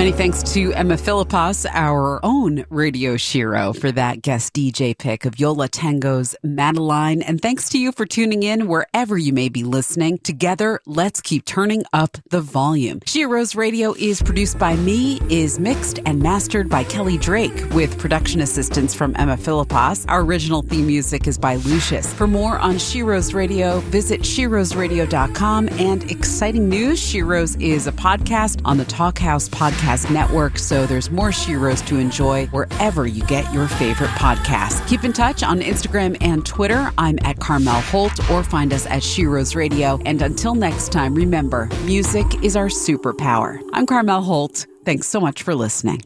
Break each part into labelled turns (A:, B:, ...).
A: Many thanks to Emma Philippos, our own Radio Shiro, for that guest DJ pick of Yo La Tengo's Madeline. And thanks to you for tuning in wherever you may be listening. Together, let's keep turning up the volume. Shiro's Radio is produced by me, is mixed and mastered by Kelly Drake, with production assistance from Emma Philippos. Our original theme music is by Lucius. For more on Shiro's Radio, visit shirosradio.com. And exciting news, Shiro's is a podcast on the Talkhouse Podcast Network, so there's more Shiros to enjoy wherever you get your favorite podcasts. Keep in touch on Instagram and Twitter. I'm at Carmel Holt, or find us at Shiro's Radio. And until next time, remember, music is our superpower. I'm Carmel Holt. Thanks so much for listening.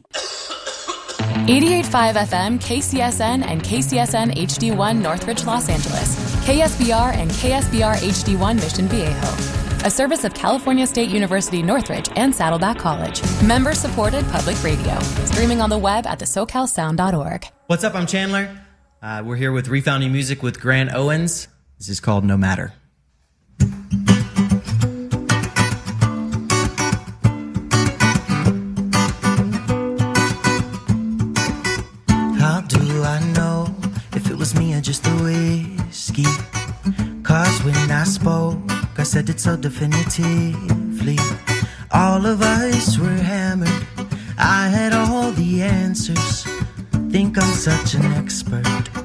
B: 88.5 FM, KCSN, and KCSN HD1 Northridge, Los Angeles. KSBR and KSBR HD1 Mission Viejo. A service of California State University Northridge and Saddleback College. Member-supported public radio. Streaming on the web at thesocalsound.org.
C: What's up? I'm Chandler. We're here with Refounding Music with Grant Owens. This is called No Matter.
D: How do I know if it was me or just the whiskey? 'Cause when I spoke, I said it so definitively. All of us were hammered. I had all the answers. Think I'm such an expert.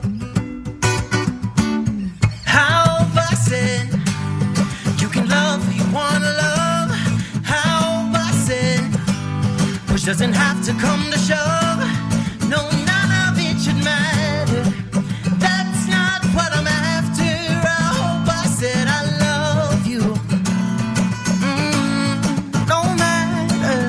D: How I said you can love who you wanna love. How I said push doesn't have to come to shove. No, none of it should matter. That's not what I'm after. I hope I said I love you. No matter.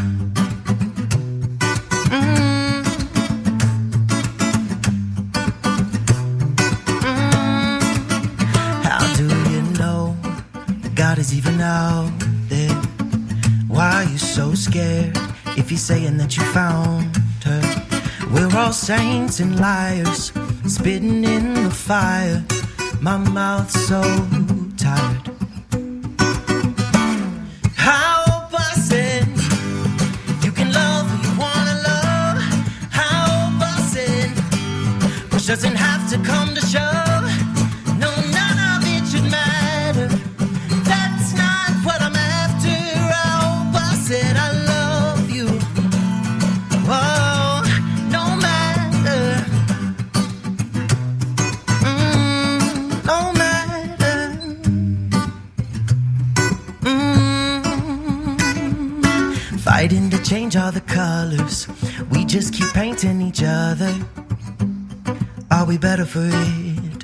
D: How do you know God is even out there? Why are you so scared if he's saying that you found her? We're all saints and liars, spitting in the fire. My mouth's so tired. How I said you can love who you wanna love. How I said push doesn't have to come to shove. No, none of it should matter. That's not what I'm after. I hope I said I love you. Whoa, no matter. No matter. Fighting to change all the colors. We just keep painting each other. Are we better for it?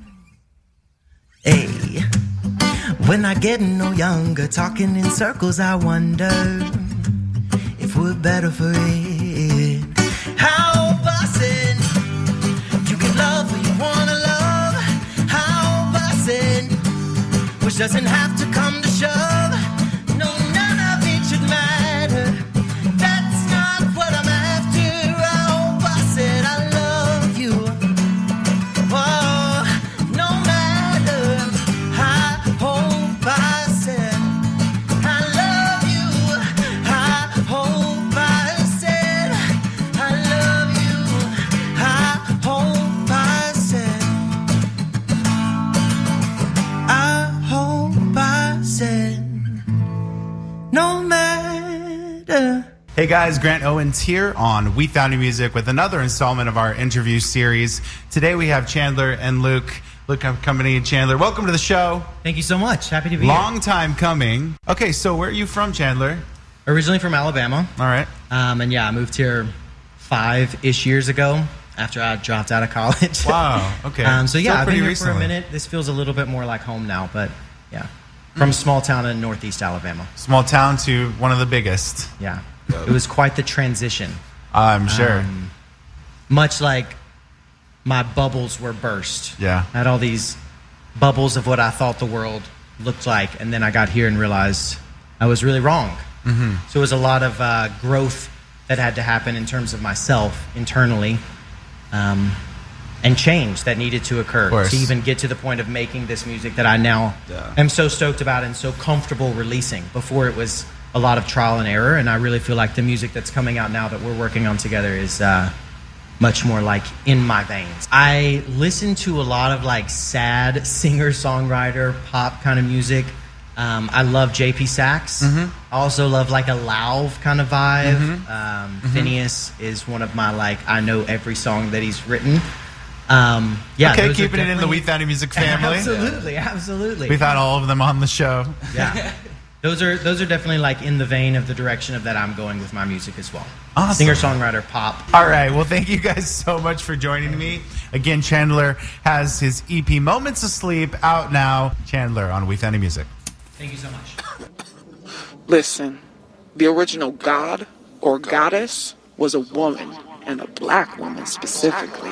D: Hey, when I get no younger, talking in circles, I wonder if we're better for it. How I said you can love who you wanna love. How I said which doesn't have to come to shove. No, none of it should matter. That's not what I'm after. I hope I said I love you. Whoa, no matter. I hope I said I love you. I hope I said I love you. I hope I said I hope I said no matter.
E: Hey guys, Grant Owens here on Refounding Music with another installment of our interview series. Today we have Chandler and Luke. Luke Company and Chandler, welcome to the show.
C: Thank you so much. Happy to be here.
E: Long time coming. Okay, so where are you from, Chandler?
C: Originally from Alabama.
E: All right.
C: And yeah, I moved here 5-ish years ago after I dropped out of college.
E: Wow, okay.
C: So yeah, I've been here
E: recently.
C: for a minute. This feels a little bit more like home now, but yeah. From a small town in northeast Alabama.
E: Small town to one of the biggest.
C: Yeah. It was quite the transition.
E: I'm sure.
C: Much like my bubbles were burst.
E: Yeah.
C: I had all these bubbles of what I thought the world looked like, and then I got here and realized I was really wrong. Mm-hmm. So it was a lot of growth that had to happen in terms of myself internally, and change that needed to occur to even get to the point of making this music that I now am so stoked about and so comfortable releasing. Before it was a lot of trial and error, and I really feel like the music that's coming out now that we're working on together is much more like in my veins. I listen to a lot of like sad singer-songwriter pop kind of music. I love JP Saxe. I also love like a Lauv kind of vibe. Phineas is one of my like, I know every song that he's written.
E: Okay, keeping it in the We Found Your Music family.
C: Absolutely.
E: We've had all of them on the show.
C: Yeah. Those are definitely like in the vein of the direction of that I'm going with my music as well.
E: Awesome.
C: Singer-songwriter pop.
E: All right. Well, thank you guys so much for joining me. Again, Chandler has his EP Moments of Sleep out now. Chandler on We Found Your Music.
C: Thank you so much.
F: Listen, the original god or goddess was a woman, and a black woman specifically.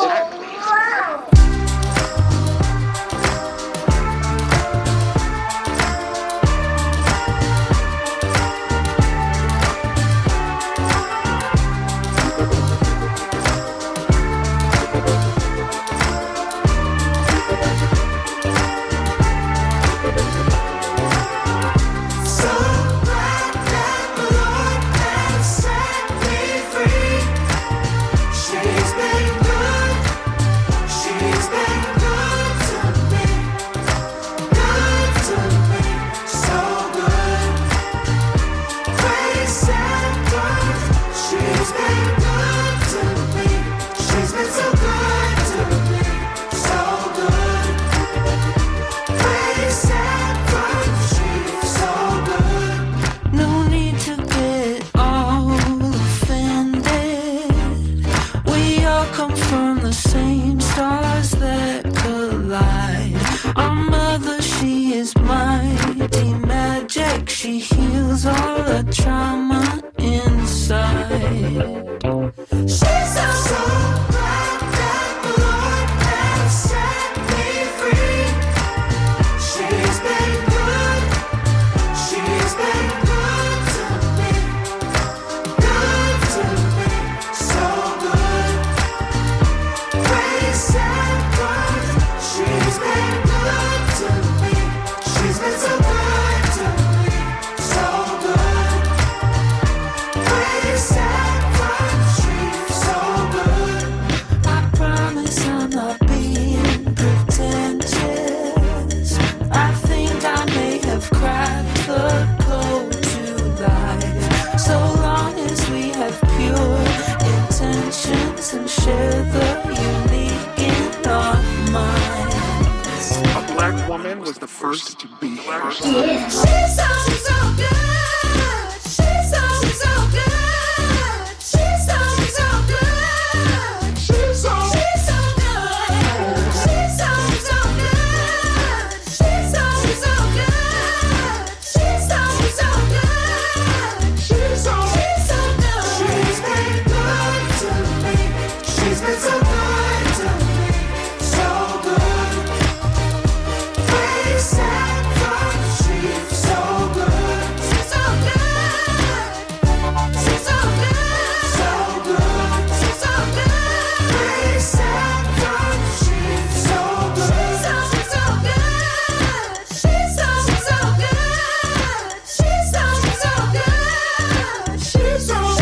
G: She heals all the trauma inside. She's so glad that the Lord has set me free. She's been good. She's been good to me. Good to me. So good. Grace and God. She's been good to me. She's been so good. And share the unique in our minds.
F: A black woman was the first to be here.
G: Yeah. She's so good. She's so good. She's so good. She's so good. She's so good. She's so good. She's so good. She's so good. She's so good. She's been good to me. She's been so good to me, so good. Grace and God, she's so good. She's so good. She's so good. So good. She's so good. Grace and God, she's so good. She's so good. She's so good. She's so good. She's so good.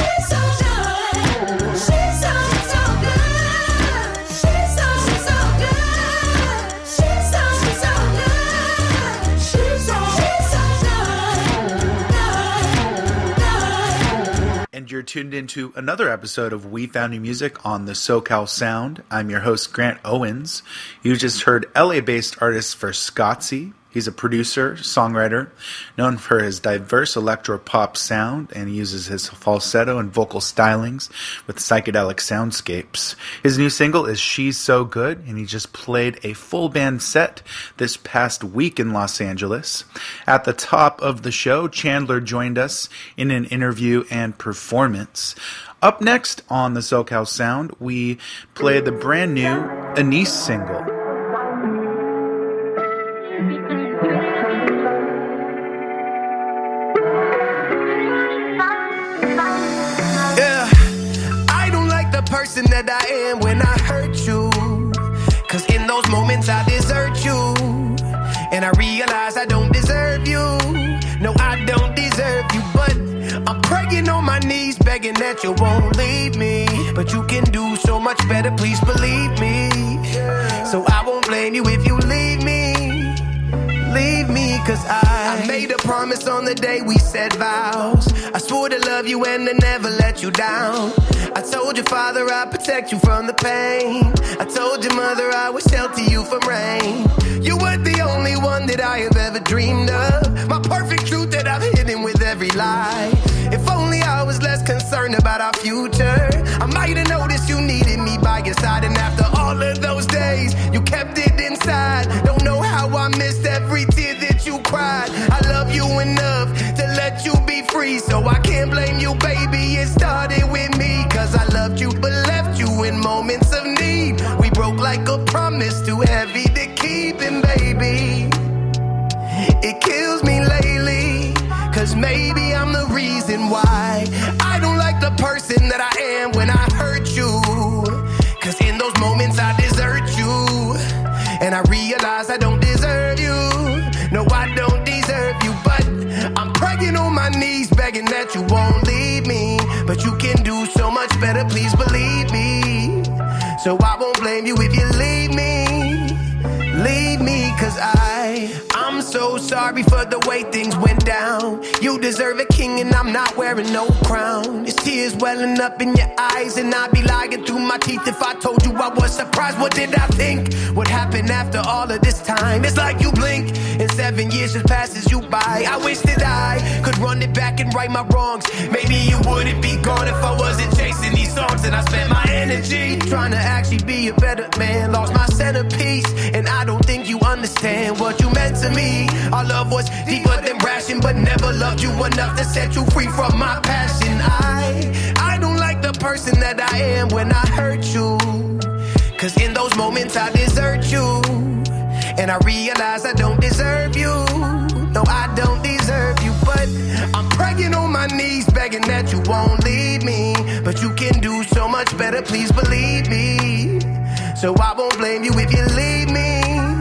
E: And you're tuned into another episode of We Found Your Music on the SoCal Sound. I'm your host, Grant Owens. You just heard LA-based artist for Scottsy. He's a producer, songwriter, known for his diverse electro-pop sound, and he uses his falsetto and vocal stylings with psychedelic soundscapes. His new single is She's So Good, and he just played a full band set this past week in Los Angeles. At the top of the show, Chandler joined us in an interview and performance. Up next on the SoCal Sound, we play the brand new Anise single.
H: Person that I am when I hurt you, 'cause in those moments I desert you, and I realize I don't deserve you. No, I don't deserve you, praying on my knees, begging that you won't leave me. But you can do so much better, please believe me. So I won't blame you if you leave me. Leave me, cause I made a promise on the day we said vows. I swore to love you and to never let you down. I told your father I'd protect you from the pain. I told your mother I would shelter you from rain. You were the only one that I have ever dreamed of. My perfect truth that I've hidden with every lie. If only I was less concerned about our future, I might have noticed you needed me by your side. And after all of those days, you kept it inside. Don't know how I missed every tear that you cried. I love you enough to let you be free, so I can't blame you, baby. It started with me, cause I loved you but left you in moments of need. We broke like a promise, too heavy to keep. And baby, it kills me lately, cause maybe I'm the reason why I don't like the person that I am when I hurt you. Cause in those moments I desert you, and I realize I don't deserve you. No, I don't deserve you, but I'm praying on my knees, begging that you won't leave me. But you can do so much better, please believe me. So I won't blame you if you leave me. Leave me, cause I'm so sorry for the way things went down. You deserve a king and I'm not wearing no crown. There's tears welling up in your eyes, and I'd be lying through my teeth if I told you I was surprised. What did I think? What happened after all of this time? It's like you blink and 7 years just passes you by. I wish that I could run it back and right my wrongs. Maybe you wouldn't be gone if I wasn't chasing these songs. And I spent my energy trying to actually be a better man. Lost my centerpiece, and I don't think you understand what you meant to me. Our love was deeper than ration, but never loved you enough to set you free from my passion. I don't like the person that I am when I hurt you, cause in those moments I desert you, and I realize I don't deserve you. No, I don't deserve you, but I'm praying on my knees, begging that you won't leave me. But you can do so much better, please believe me. So I won't blame you if you leave me.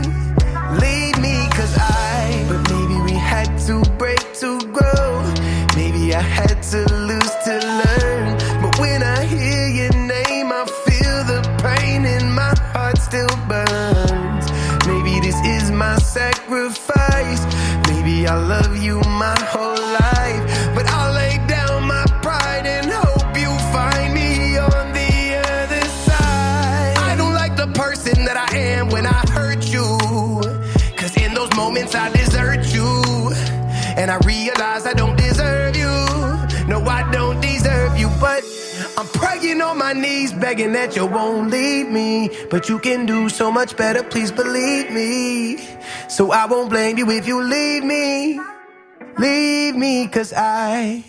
H: Leave me, cause but maybe we had to break to grow. Maybe I had to lose to learn. But when I hear your name, I feel the pain and my heart still burns. Maybe this is my sacrifice. Maybe I'll love you my whole life, but I'll lay down my pride and hope you find me on the other side. I don't like the person that I am when I hurt you, cause in those moments I desert you, and I realize I don't deserve you. No, I don't deserve you, but I'm praying on my knees, begging that you won't leave me. But you can do so much better, please believe me. So I won't blame you if you leave me. Leave me, cause I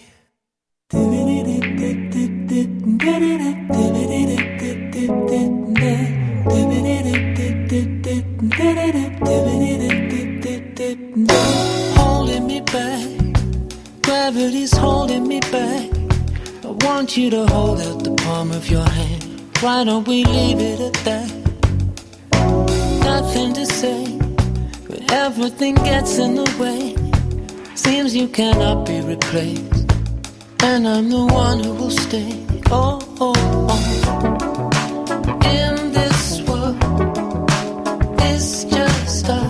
I: holding me back, gravity's holding me back. I want you to hold out the palm of your hand. Why don't we leave it at that? Nothing to say, but everything gets in the way. Seems you cannot be replaced, and I'm the one who will stay. Oh, oh, oh. In this world, it's just us.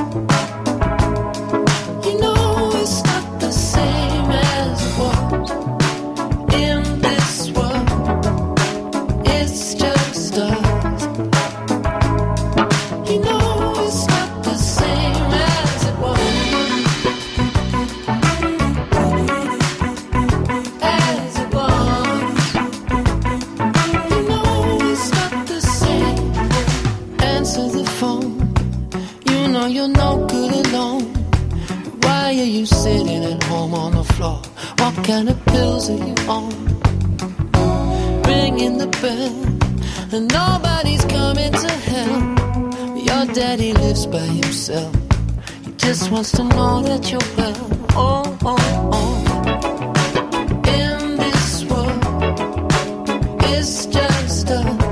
I: You're no good alone. Why are you sitting at home on the floor? What kind of pills are you on? Ringing the bell, and nobody's coming to help. Your daddy lives by himself. He just wants to know that you're well. Oh, oh, oh. In this world, it's just us.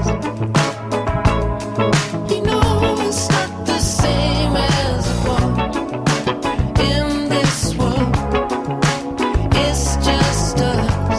I: Us.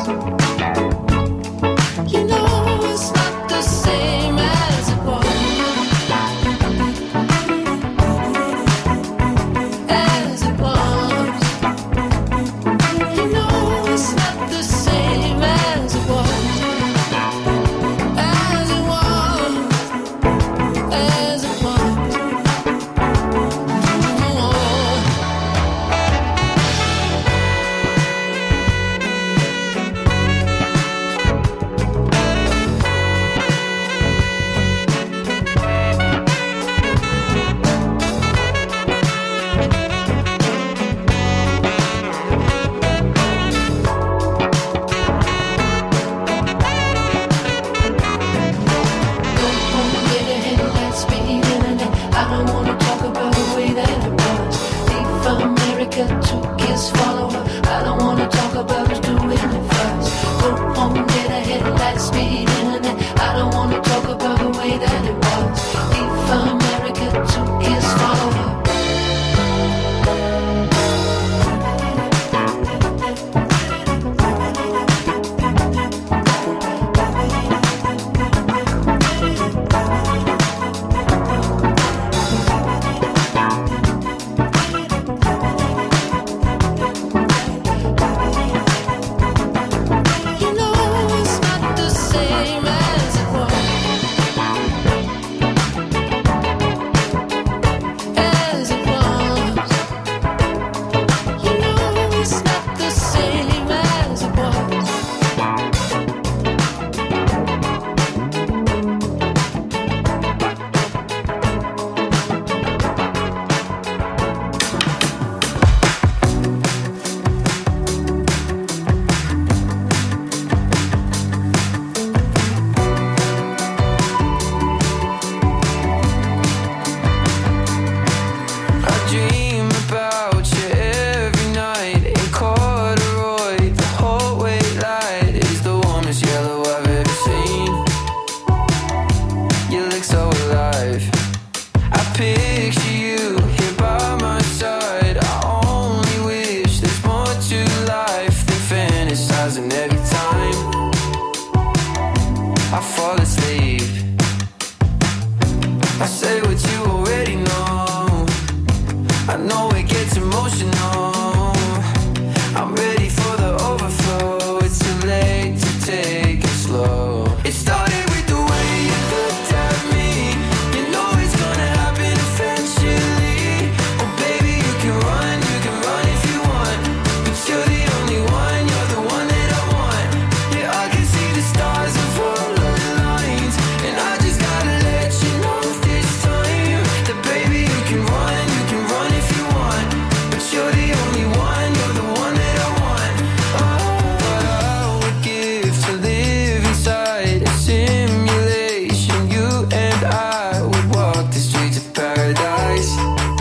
I: emotional. I'm ready for the overflow. It's too late to take it slow. It started with the way you looked at me. You know it's gonna happen eventually. Oh baby, you can run if you want. But you're the only one, you're the one that I want. Yeah, I can see the stars and follow the lines. And I just gotta let you know this time that baby, you can run if you want. But you're the only one, you're the one that I want. Oh, what I would give to live inside a simulation. You and I would walk the streets of paradise,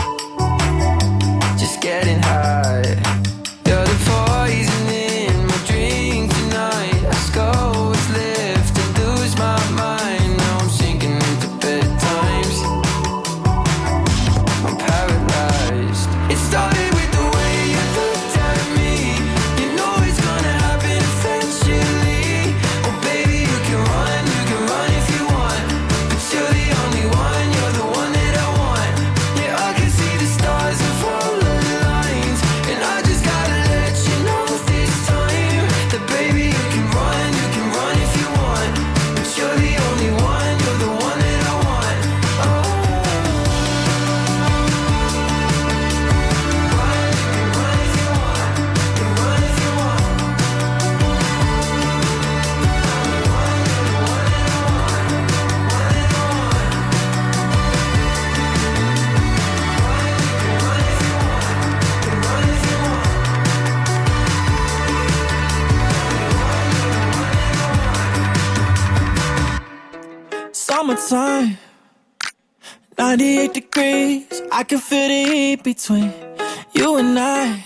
I: just getting high. You're the poison in my drink tonight. I go what's left and lose my mind. Now I'm sinking into bedtimes. I'm paralyzed. It started with the way you looked at me. You know it's gonna happen eventually. Oh baby, you can run if you want. But you're the only one, you're the one that I want. Yeah, I can see the stars and follow the lines. And I just gotta let you know this time that baby, you can run if you want. But you're the only one, you're the one that I want. Oh.
J: Summertime, 98 degrees. I can feel the heat between you and I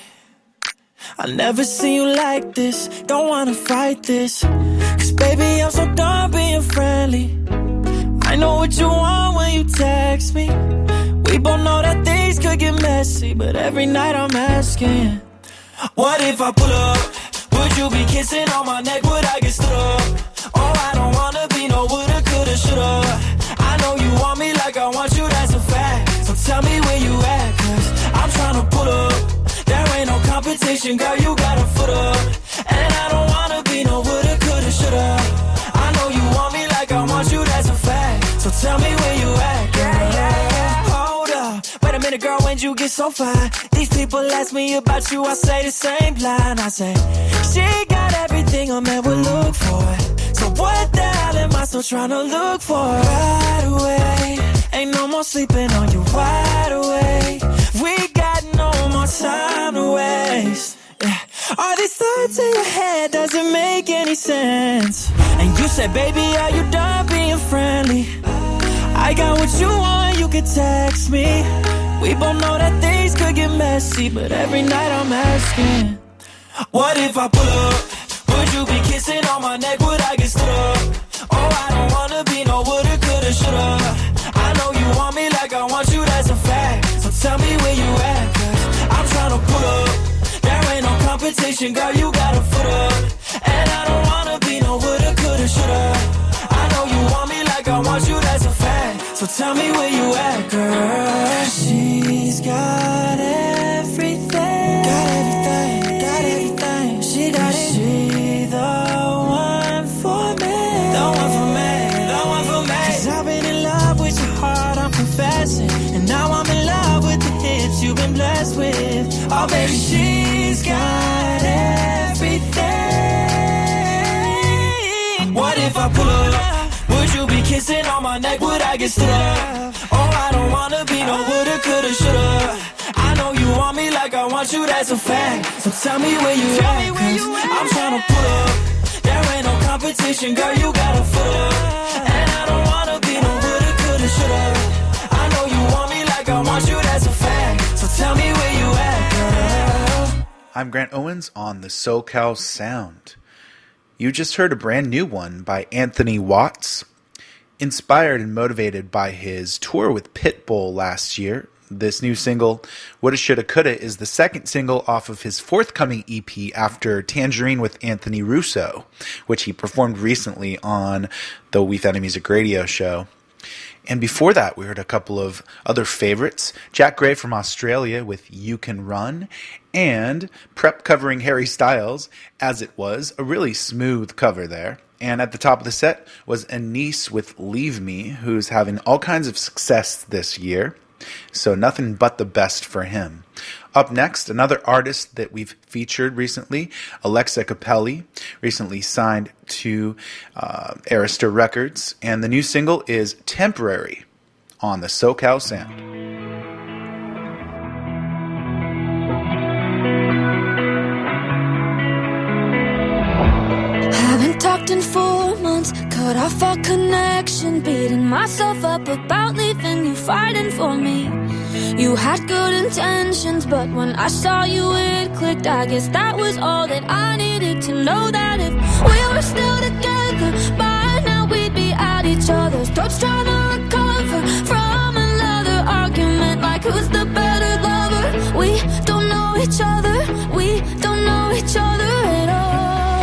J: never seen you like this. Don't wanna fight this, 'cause baby, I'm so done being friendly. I know what you want when you text me. We both know that things could get messy, but every night I'm asking, what if I pull up? Would you be kissing on my neck? Would I get stood up? Oh, I don't wanna be no woulda, coulda, shoulda. I know you want me like I want you, that's a fact. So tell me where you at, 'cause I'm tryna pull up. There ain't no competition, girl, you got a foot up. And I don't wanna be no woulda, coulda, shoulda. I know you want me like I want you, that's a fact. So tell me where you at, girl. Hold up, wait a minute, girl, when'd you get so fine? These people ask me about you, I say the same line. I say, she got everything a man would look for. So what the hell am I still trying to look for? Right away, ain't no more sleeping on you, wide awake. We got no more time to waste. Yeah. All these thoughts in your head doesn't make any sense. And you said, baby, are you done being friendly? I got what you want, you can text me. We both know that things could get messy, but every night I'm asking, what if I pull up? Would you be kissing on my neck? Would I get stood up? Oh, I don't wanna be no woulda, coulda, shoulda. I know you want me like I want you, that's a fact. So tell me where you at, 'cause I'm tryna pull up. There ain't no competition, girl, you got a foot up. And I don't wanna be no woulda, coulda, shoulda. I know you want me like I want you, that's a fact. So tell me where you at, girl. She's got everything. Got everything, got everything. She got it. She the one for me. The one for me, the one for me. 'Cause I've been in love with your heart, I'm confessing. And now I'm in love with the hips you've been blessed with. Oh baby, she's got everything. What if I pull up? Would you be kissing on my neck? Would I get stood up? Oh, I don't wanna be no woulda, coulda, shoulda. I know you want me like I want you, that's a fact. So tell me where you at, 'cause I'm tryna pull up. There ain't no competition, girl, you got a foot up. And I don't wanna be no woulda, coulda, shoulda. I know you want me like I want you, that's a fact. So tell me where you at, girl.
E: I'm Grant Owens on the SoCal Sound. You just heard a brand new one by Anthony Watts. Inspired and motivated by his tour with Pitbull last year, this new single, Woulda Shoulda Coulda, is the second single off of his forthcoming EP after Tangerine with Anthony Russo, which he performed recently on the We Found Music radio show. And before that, we heard a couple of other favorites. Jack Gray from Australia with You Can Run, and Prep covering Harry Styles, As It Was, a really smooth cover there. And at the top of the set was Anise with Leave Me, who's having all kinds of success this year. So nothing but the best for him. Up next, another artist that we've featured recently, Alexa Capelli, recently signed to Arista Records. And the new single is Temporary on the SoCal Sound.
G: Haven't talked in 4 months, cut off our connection, beating myself up about leaving you, fighting for me. You had good intentions, but when I saw you it clicked. I guess that was all that I needed to know, that if we were still together, by now we'd be at each other's throats, trying to recover from another argument, like who's the better lover. We don't know each other, we don't know each other at all.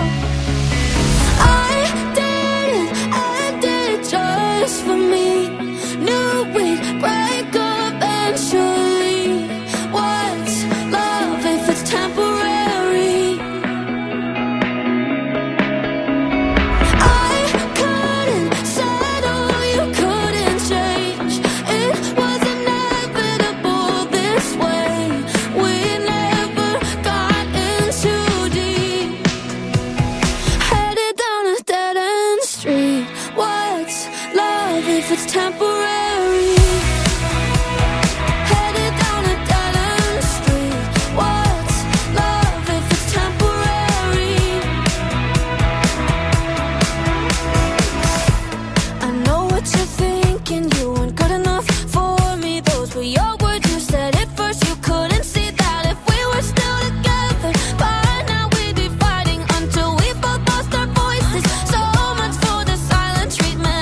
G: Just for me, knew we'd break up eventually. What's love if it's temporary? I couldn't settle, you couldn't change. It was inevitable this way. We never got in too deep, headed down a dead-end street. What's love if it's temporary? Headed down a dead-end street. What's love if it's temporary? I know what you're thinking, you weren't good enough for me. Those were your words, you said it first. You couldn't see that if we were still together, by now we'd be fighting until we both lost our voices. So much for the silent treatment.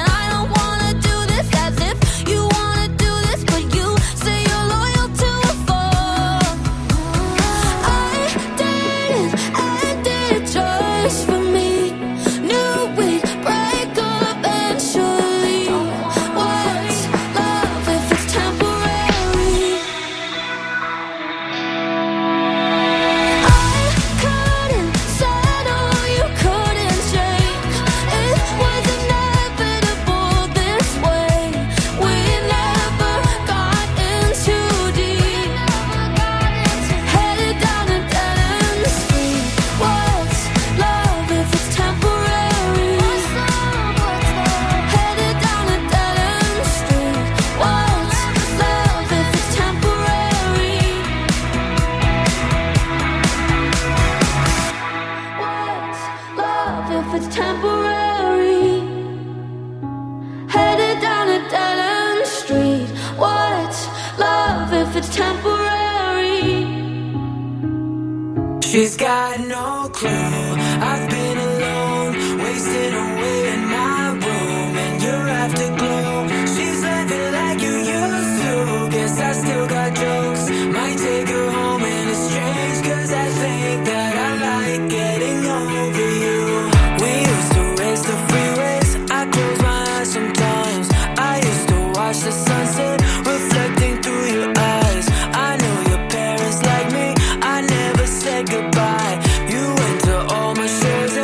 J: She's got no clue. I've been alone, wasting away in my room, and you're afterglow. She's living like you used to. Guess I still got jokes. Might take her home and it's strange, cause I think that I like getting over you. We used to race the freeways. I close my eyes sometimes. I used to watch the sunset reflecting through your eyes. I know your parents like me. I never said goodbye. You went to all my shows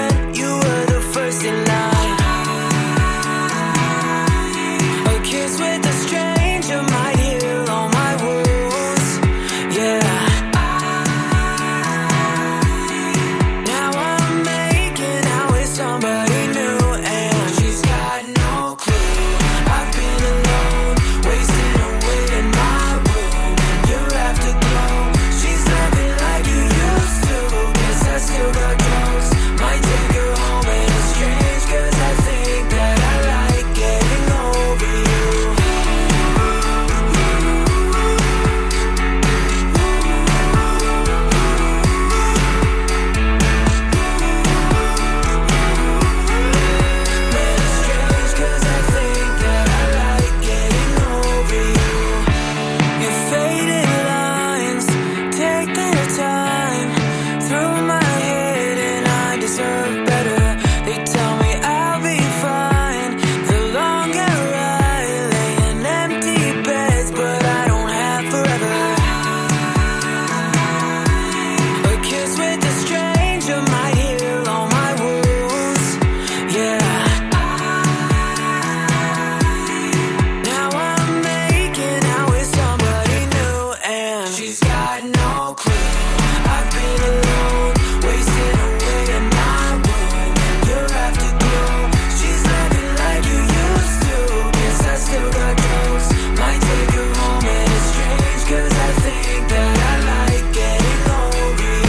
J: had no clue. I've been alone, wasting away in my room. You're afterglow, she's nothing like you used to. Guess I still got jokes, might take her home and it's strange, cause I think that I like getting over you.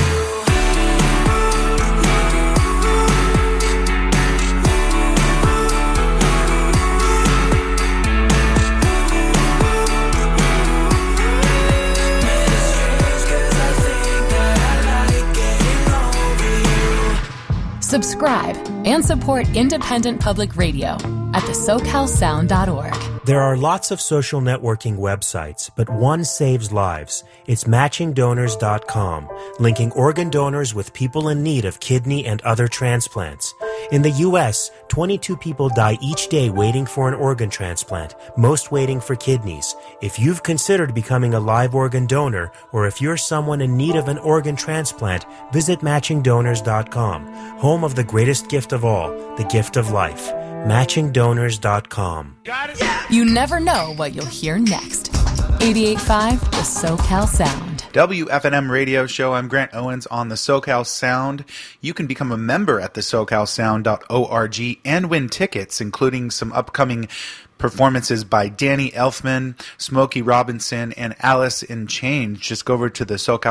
B: Subscribe and support independent public radio at thesocalsound.org.
K: There are lots of social networking websites, but one saves lives. It's matchingdonors.com, linking organ donors with people in need of kidney and other transplants. In the U.S., 22 people die each day waiting for an organ transplant, most waiting for kidneys. If you've considered becoming a live organ donor, or if you're someone in need of an organ transplant, visit matchingdonors.com, home of the greatest gift of all, the gift of life. matchingdonors.com.
B: You never know what you'll hear next. 88.5 The SoCal Sound.
E: WFNM radio show. I'm Grant Owens on the SoCal Sound. You can become a member at thesocalsound.org and win tickets, including some upcoming performances by Danny Elfman, Smokey Robinson, and Alice in Chains. Just go over to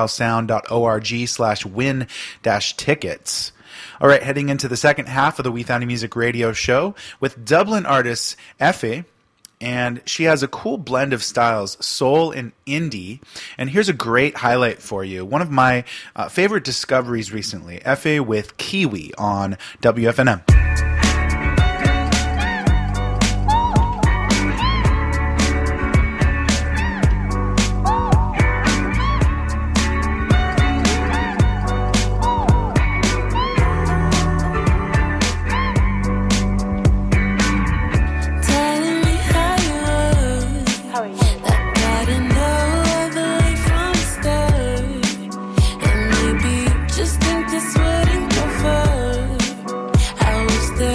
E: thesocalsound.org/win-tickets. All right, heading into the second half of the We Found Music radio show with Dublin artist Effie. And she has a cool blend of styles, soul and indie. And here's a great highlight for you. One of my favorite discoveries recently, Effie with Kiwi on WFNM.
J: Just think this wouldn't go far. I was there.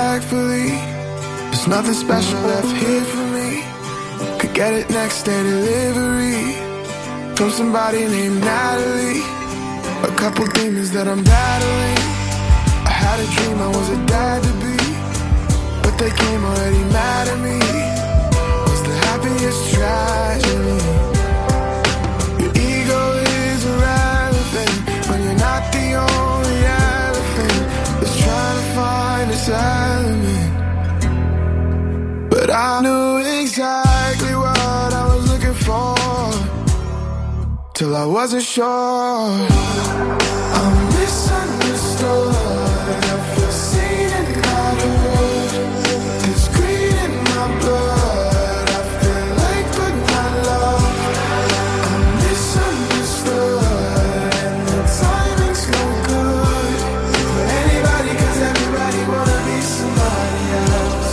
L: respectfully. There's nothing special left here for me. Could get it next day delivery from somebody named Natalie. A couple demons that I'm battling. I had a dream I was a dad to be, but they came already mad at me. Was the happiest tragedy. Your ego is irrelevant when you're not the only elephant that's trying to find its element. But I knew exactly what I was looking for till I wasn't sure. I'm misunderstood. I feel seen and not heard. There's greed in my blood. I feel like but not loved. I'm misunderstood, and the timing's no good for anybody, 'cause everybody wanna be somebody else.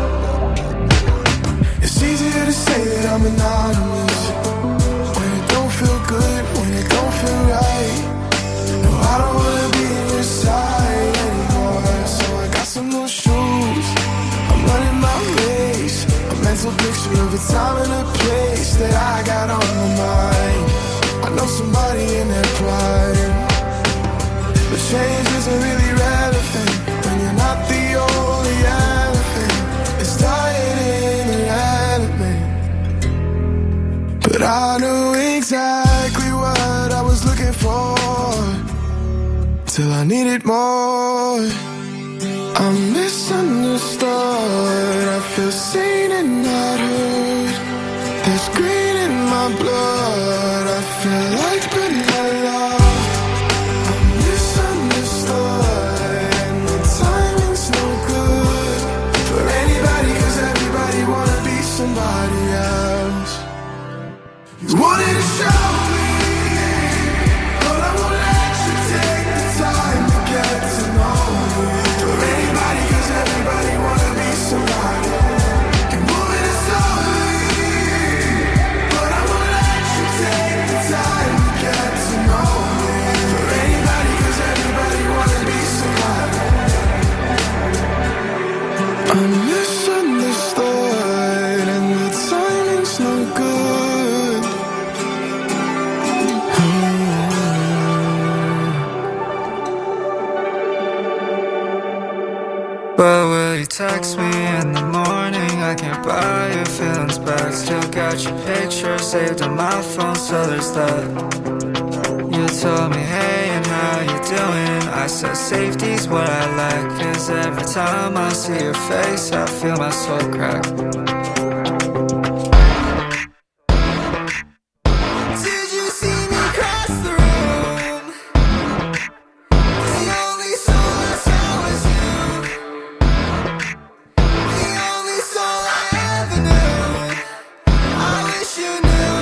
L: It's easier to say that I'm anonymous when it don't feel good, when it don't feel right. No, I don't wanna be in your side anymore. So I got some new shoes, I'm running my race. A mental picture of a time and a place that I got on my mind. I know somebody in their prime, but change isn't really relevant when you're not the only elephant. It's dying in the element. But I knew exactly what I was looking for till I needed more. I'm misunderstood. I feel seen and not heard. There's green in my blood. I feel like but not loved. I'm misunderstood, and the timing's no good for anybody, 'cause everybody wanna be somebody else. You wanted to show me, but I won't let you take the time to get to know me. For anybody, 'cause everybody wanna be somebody. You're moving it slowly, but I won't let you take the time to get to know me. For anybody, 'cause everybody wanna be somebody. I'm misunderstood, and the timing's no good.
M: But will you text me in the morning? I can't buy your feelings back. Still got your picture saved on my phone, so there's that. You told me, hey, and how you doing? I said safety's what I like, 'cause every time I see your face I feel my soul crack.
G: Did you see me cross the room? The only soul I saw was you. The only soul I ever knew. I wish you knew.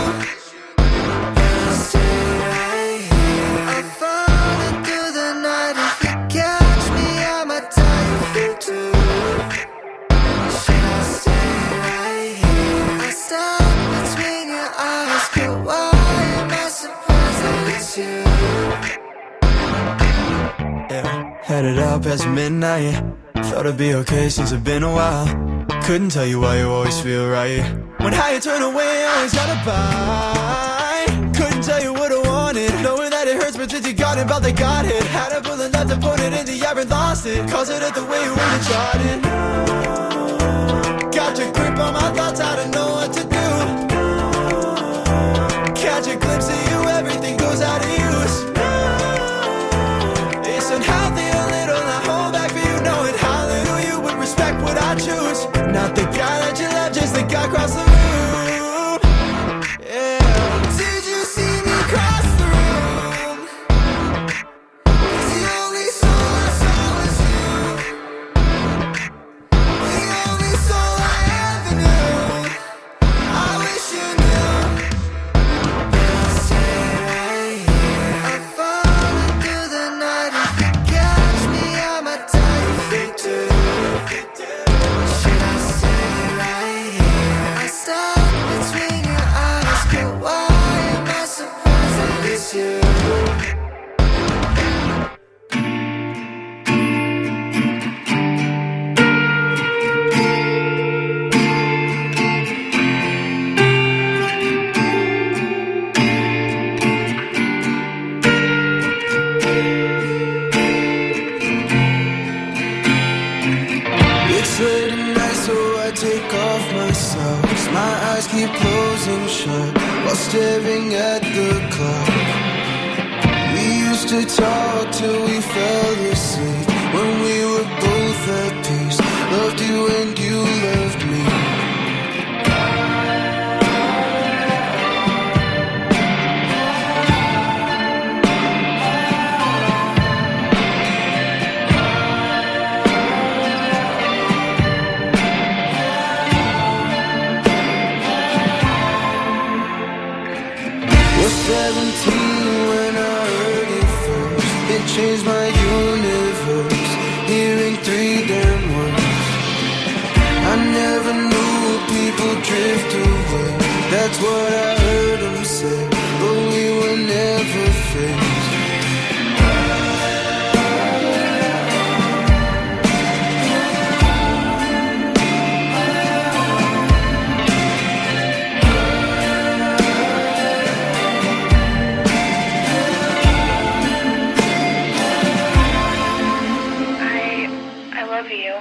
G: Stay right here. I found it through the night. If you catch me, I might tell you if you do. Should I stay right here? I stuck between your eyes, but why am I surprised that it's you?
J: Yeah, headed up past midnight. Thought it'd be okay since it's been a while. Couldn't tell you why you always feel right. When how you turn away, always gotta buy. Couldn't tell you what I wanted, knowing that it hurts, but since you got it, about they got it. Had a bullet left to put it in the air and lost it. Cause it at the way you were charted. Got your grip on my thoughts, I don't know what to do. Catch a glimpse of you, everything goes out of use. It's unhealthy a little, I hold back for you, knowing how little you would respect what I choose. Not the guy that you left, just the guy across the room. Yeah.
G: Did you see me cross the room? 'Cause the only soul I saw was you. The only soul I ever knew. I wish you knew. Stay right here. I found it through the night. If you catch me, I might tell you if you do. Should I stay right here? I
L: getting night, so I take off my socks. My eyes keep closing shut while staring at the clock. We used to talk till we fell asleep, when we were both at peace. Loved you and you loved me. Was 17 when I heard it first. It changed my universe, hearing 3 damn words. I never knew people drift away. That's what I heard them say, but we were never faced.
N: I love you.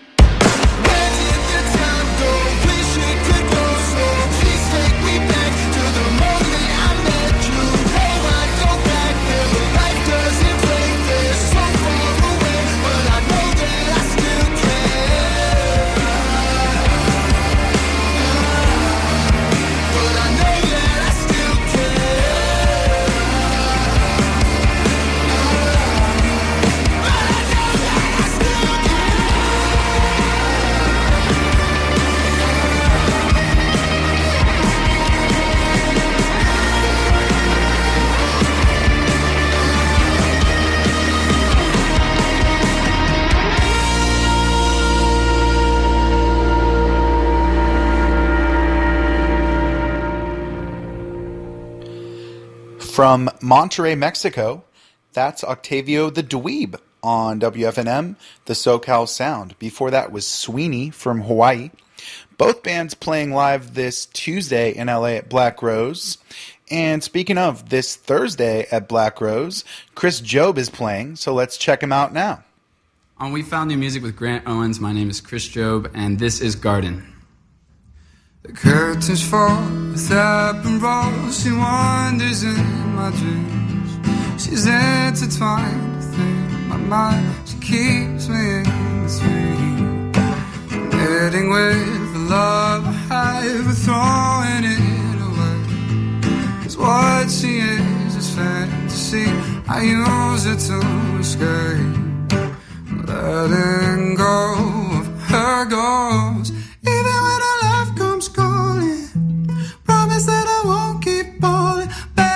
E: From Monterrey, Mexico, that's Octavio the Dweeb on WFNM, the SoCal Sound. Before that was Sweeney from Hawaii. Both bands playing live this Tuesday in LA at Black Rose. And speaking of, this Thursday at Black Rose, Chris Job is playing, so let's check him out now.
O: On We Found New Music with Grant Owens, my name is Chris Job, and this is Garden.
M: The curtains fall with up and roll. She wanders in my dreams. She's intertwined within my mind. She keeps me in between. Knitting with the love I have, but throwing it away. 'Cause what she is fantasy. I use it to escape. Letting go of her goals. Even when her love comes calling, promise that I won't keep falling.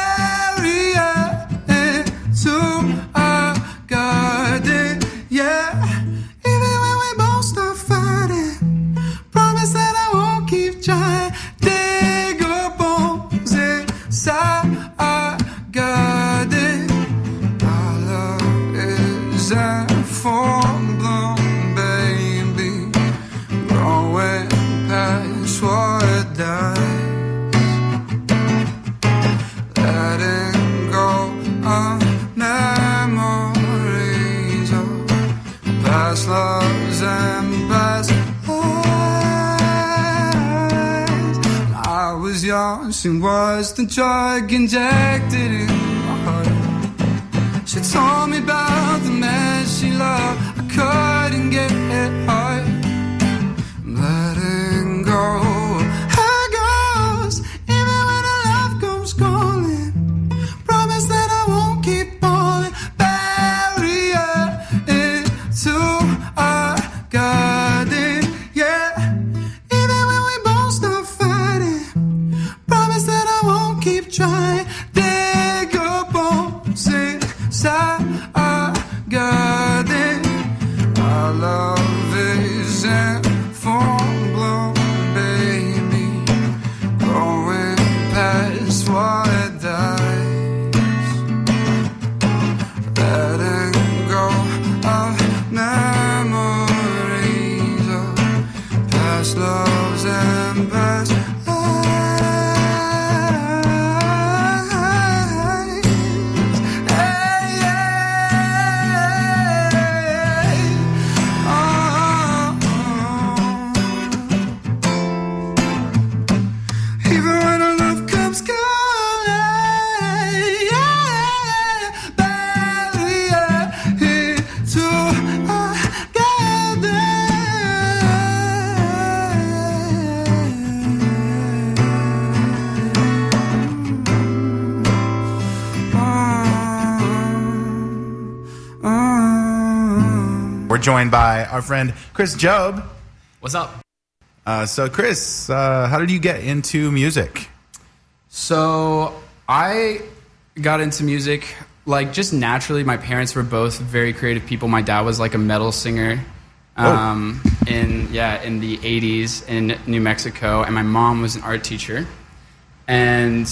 M: Barrier into a garden, yeah. Even when we both start fighting, promise that I won't keep trying. Dig up bones inside our garden. Our love is a full-blown baby, growing past what dies. Letting go of memories of past loves and past lies. I was young, she was the drug injected in my heart. She told me about the man she loved, I couldn't get it hard. I'm letting go of her ghost, even when her love comes calling. Promise that I won't keep falling. Barrier into our garden, yeah. Even when we both start fighting, promise that I won't keep trying. Dig up bones inside our garden. Our love isn't full-blown, baby, going past what dies. Letting go of memories of past loves and past lives.
P: joined by our friend Chris Job.
O: What's up?
P: So Chris, how did you get into music?
O: So I got into music like just naturally. My parents were both very creative people. My dad was like a metal singer in the 80s in New Mexico, and my mom was an art teacher. And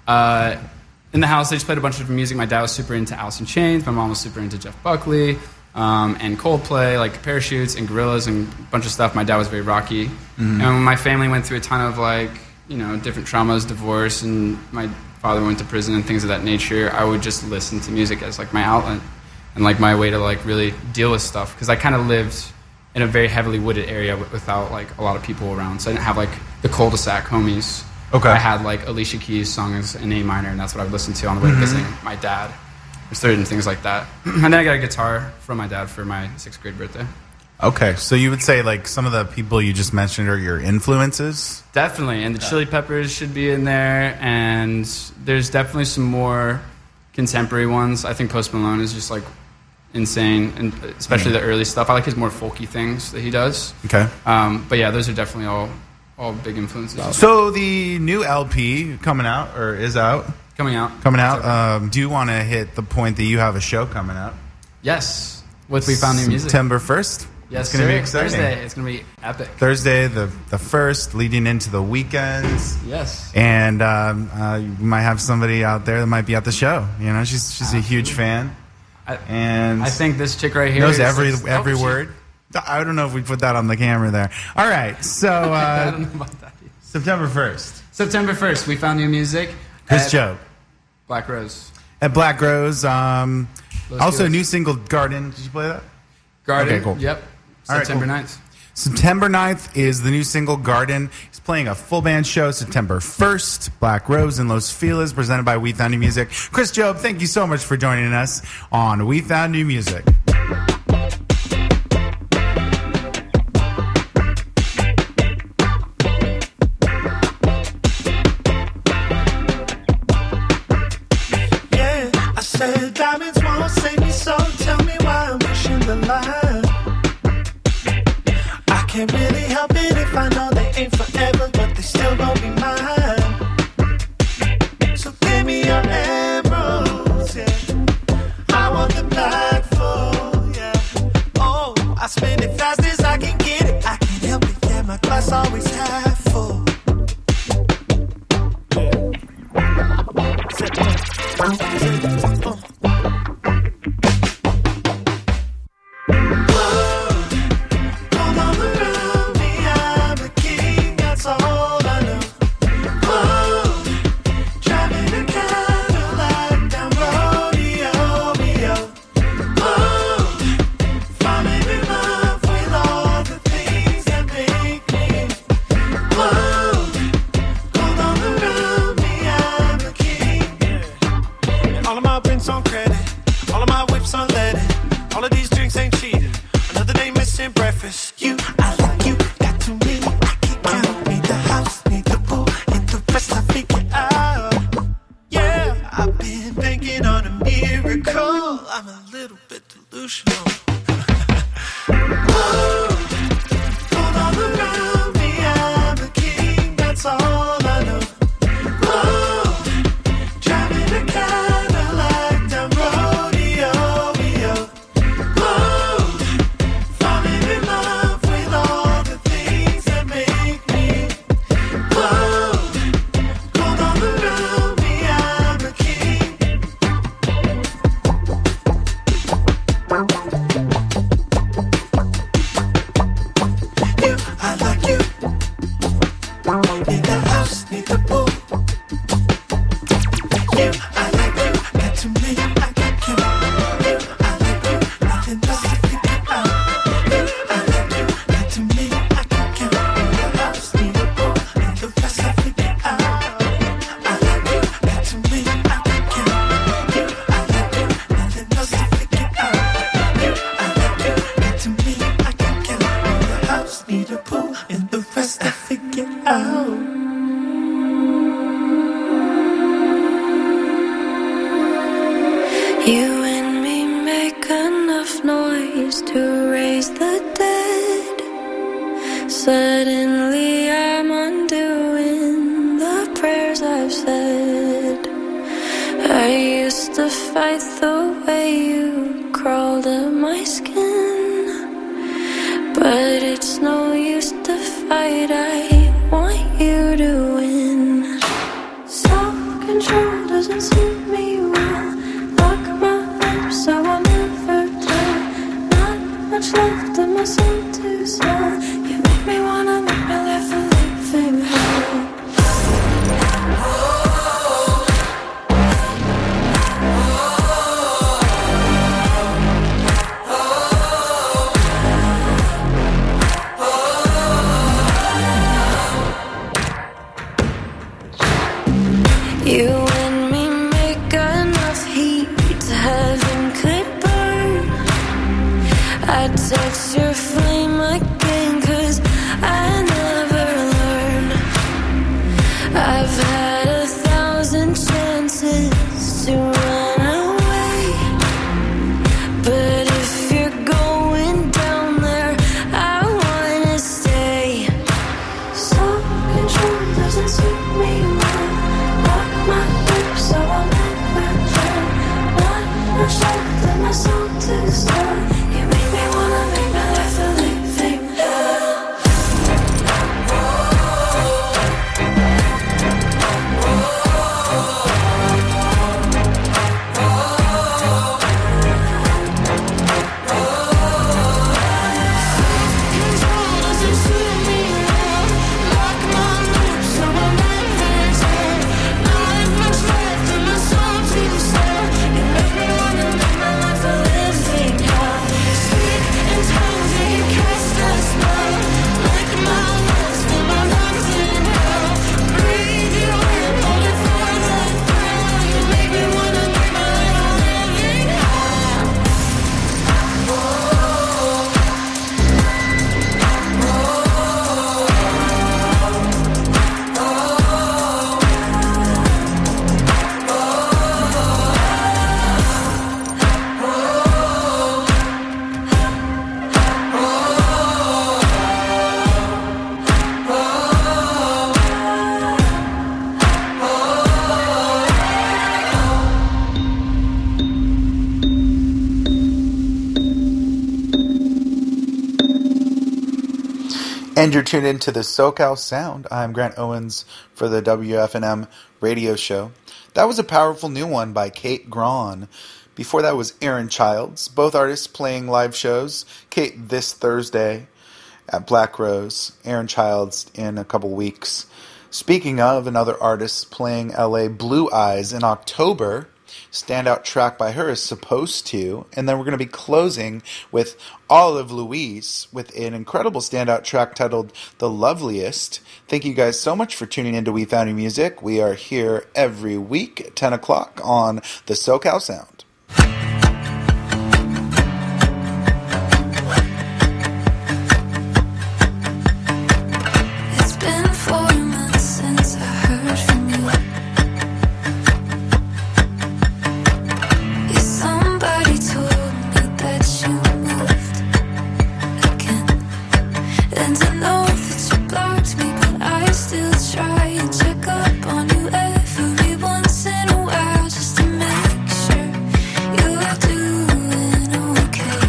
O: in the house, they just played a bunch of music. My dad was super into Alice in Chains. My mom was super into Jeff Buckley and Coldplay, like Parachutes and Gorillaz and a bunch of stuff. My dad was very rocky. And when my family went through a ton of different traumas, divorce, and my father went to prison and things of that nature, I would just listen to music as like my outlet and like my way to like really deal with stuff, because I kind of lived in a very heavily wooded area without like a lot of people around, so I didn't have like the cul-de-sac homies.
P: Okay.
O: I had like Alicia Keys songs in A minor, and that's what I would listen to on the way to visiting my dad. There's certain things like that. And then I got a guitar from my dad for my 6th grade birthday.
P: Okay, so you would say like some of the people you just mentioned are your influences?
O: Definitely, and the Chili Peppers should be in there, and there's definitely some more contemporary ones. I think Post Malone is just like insane, and especially the early stuff. I like his more folky things that he does.
P: Okay.
O: But yeah, those are definitely all big influences.
P: So the new LP coming out, or is out?
O: Coming out.
P: Do you want to hit the point that you have a show coming out?
O: Yes. With We Found New Music.
P: September 1st?
O: Yes,
P: it's going to be exciting.
O: Thursday. It's going to be epic.
P: Thursday, the 1st, leading into the weekends.
O: Yes.
P: And you might have somebody out there that might be at the show. You know, she's a huge fan. And
O: I think this chick right here
P: knows every word. I don't know if we put that on the camera there. All right, so
O: I don't know about that.
P: September 1st.
O: September 1st, We Found New Music.
P: Chris Job.
O: Black Rose.
P: At Black Rose. Also, new single, Garden. Did you play that?
O: Garden.
P: Okay, cool.
O: Yep. September 9th.
P: September 9th is the new single, Garden. He's playing a full band show September 1st. Black Rose in Los Feliz, presented by We Found New Music. Chris Job, thank you so much for joining us on We Found New Music.
J: Diamonds won't save me, so tell me why I'm pushing the line. I can't really help it if I know they ain't forever, but they still gon' be mine. So give me your emeralds, yeah. I want the black full, yeah. Oh, I spend it fast as I can get it. I can't help it, yeah, my glass always half full.
I: Suddenly I'm undoing the prayers I've said. I used to fight the way you crawled up my skin, but it's no use to fight, I want you to win. Self-control doesn't suit me well. Lock my lips so I'll never tell. Not much left of my soul to sell. You make me wanna make my life a living hell. You and me make enough heat heaven could burn. I'd touch your flame again, 'cause I never learn. I've had 1,000 chances to run away, but if you're going down there, I wanna stay. Self-control doesn't suit me well. Lock my lips so I'll never drown. Not much left of my soul to sell. You make me wanna make my life a living hell. Control doesn't suit me well. Lock my lips so I'll never drown. Not much left of my soul to sell. You make me wanna make my life a living hell. Speak in tongues and you cast a spell. Lick my lips till my lungs inhale. Breathe you in, hold it for the thrill. You make me wanna make my life a living hell.
E: And you're tuned into the SoCal Sound. I'm Grant Owens for the WFNM radio show. That was a powerful new one by Kate Grawn. Before that was Aaron Childs. Both artists playing live shows. Kate this Thursday at Black Rose. Aaron Childs in a couple weeks. Speaking of another artist playing LA, Blue Eyes in October. Standout track by her is Supposed To. And then we're going to be closing with Olive Louise with an incredible standout track titled The Loveliest. Thank you guys so much for tuning into We Found Your Music. We are here every week at 10 o'clock on the SoCal Sound.
I: It's been 4 months since I heard from you. Yeah, somebody told me that you moved again. And I know that you blocked me, but I still try and check up on you every once in a while, just to make sure you're doing okay.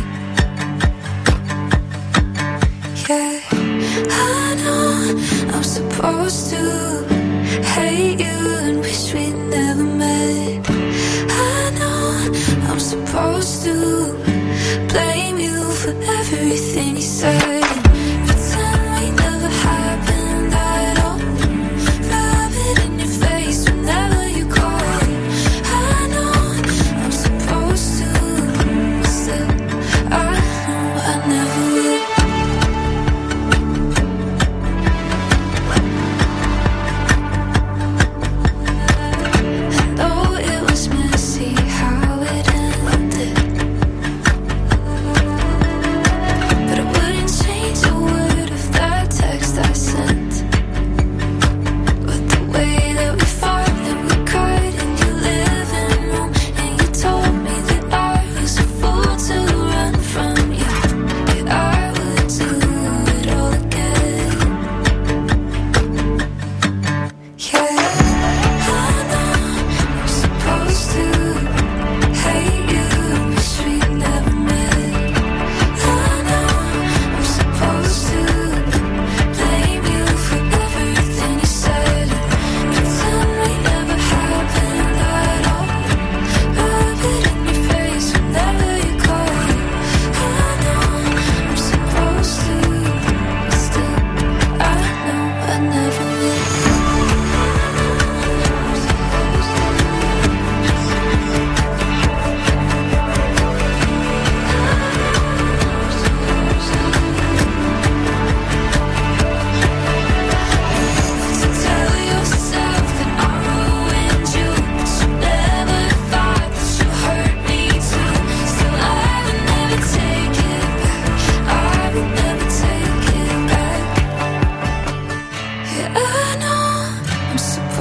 I: Yeah, I know I'm supposed to hate you and wish we'd never met. I know I'm supposed to blame you for everything you said and pretend we never happened at all. Rub it in your face whenever you call. I know I'm supposed to, but still I know I never will. Though it was messy how it ended, but I wouldn't change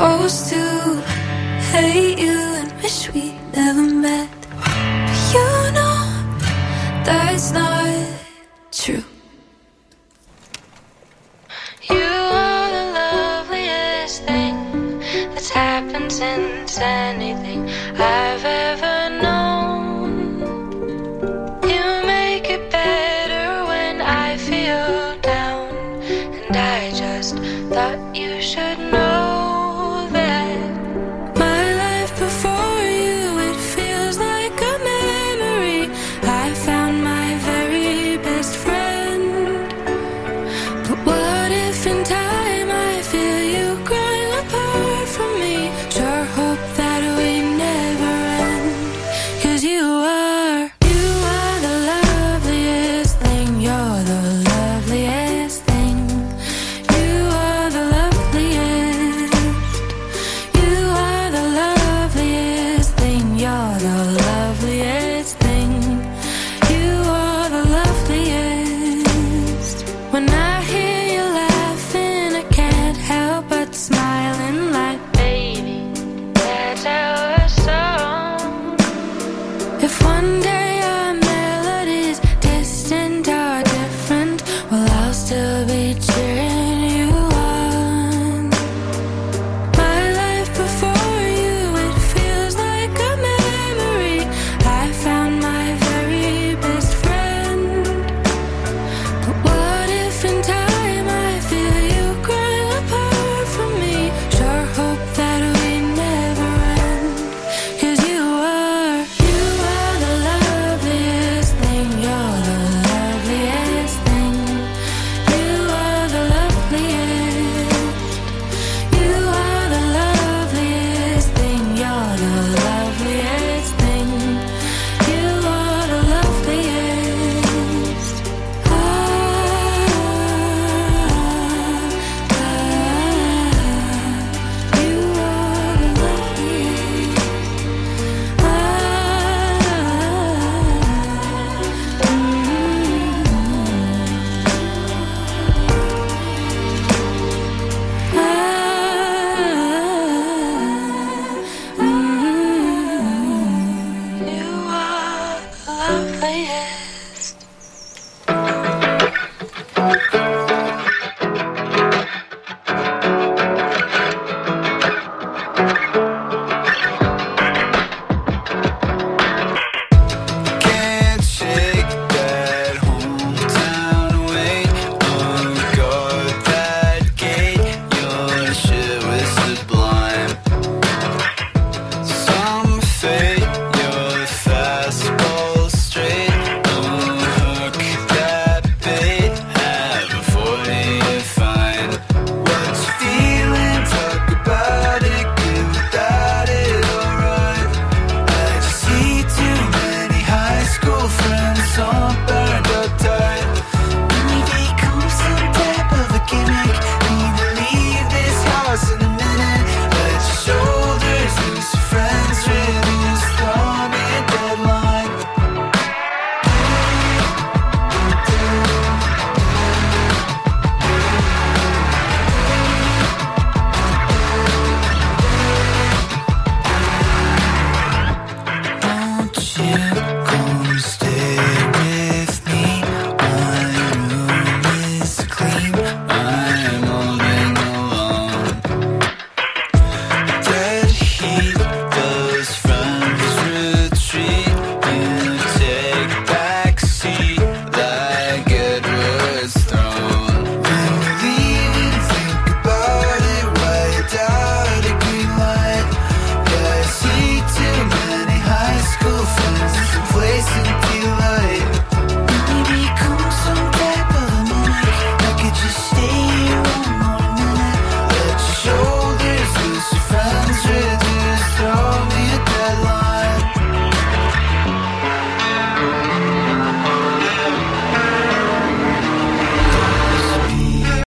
Q: supposed to hate you and wish we never met. But you know that's not true.
R: You are the loveliest thing that's happened since anything I've ever known. You make it better when I feel down, and I just thought you should know.